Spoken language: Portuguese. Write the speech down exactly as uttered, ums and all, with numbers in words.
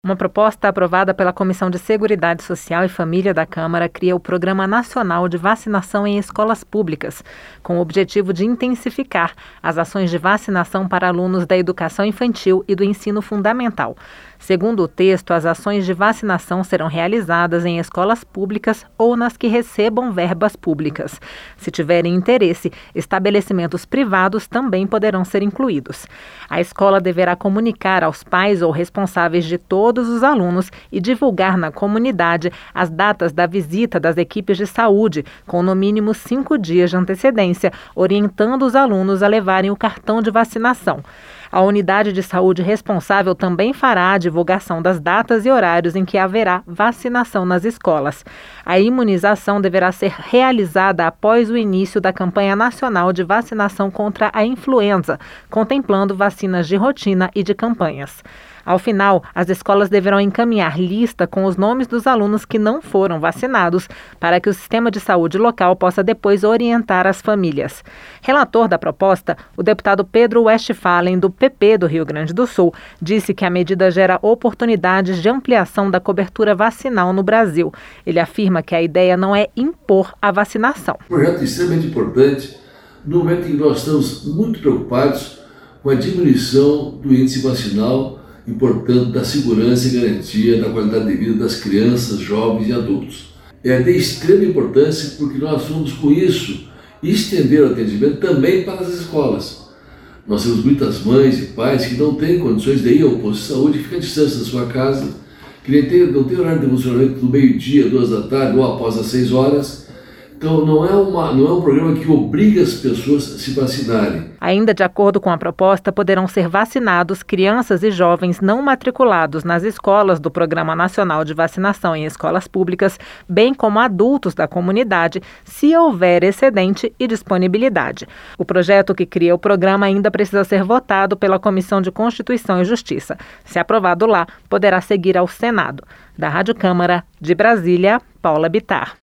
Uma proposta aprovada pela Comissão de Seguridade Social e Família da Câmara cria o Programa Nacional de Vacinação em Escolas Públicas, com o objetivo de intensificar as ações de vacinação para alunos da educação infantil e do ensino fundamental. Segundo o texto, as ações de vacinação serão realizadas em escolas públicas ou nas que recebam verbas públicas. Se tiverem interesse, estabelecimentos privados também poderão ser incluídos. A escola deverá comunicar aos pais ou responsáveis de todos os alunos e divulgar na comunidade as datas da visita das equipes de saúde, com no mínimo cinco dias de antecedência, orientando os alunos a levarem o cartão de vacinação. A unidade de saúde responsável também fará a divulgação das datas e horários em que haverá vacinação nas escolas. A imunização deverá ser realizada após o início da campanha nacional de vacinação contra a influenza, contemplando vacinas de rotina e de campanhas. Ao final, as escolas deverão encaminhar lista com os nomes dos alunos que não foram vacinados, para que o sistema de saúde local possa depois orientar as famílias. Relator da proposta, o deputado Pedro Westphalen, do P P do Rio Grande do Sul, disse que a medida gera oportunidades de ampliação da cobertura vacinal no Brasil. Ele afirma que a ideia não é impor a vacinação. Um projeto extremamente importante no momento em que nós estamos muito preocupados com a diminuição do índice vacinal e, portanto, da segurança e garantia da qualidade de vida das crianças, jovens e adultos. É de extrema importância porque nós vamos, com isso, estender o atendimento também para as escolas. Nós temos muitas mães e pais que não têm condições de ir ao posto de saúde, que fica distante da sua casa, que nem tem, não tem horário de funcionamento do meio-dia, duas da tarde ou após as seis horas. Então, não é, uma, não é um programa que obriga as pessoas a se vacinarem. Ainda de acordo com a proposta, poderão ser vacinados crianças e jovens não matriculados nas escolas do Programa Nacional de Vacinação em Escolas Públicas, bem como adultos da comunidade, se houver excedente e disponibilidade. O projeto que cria o programa ainda precisa ser votado pela Comissão de Constituição e Justiça. Se aprovado lá, poderá seguir ao Senado. Da Rádio Câmara, de Brasília, Paula Bittar.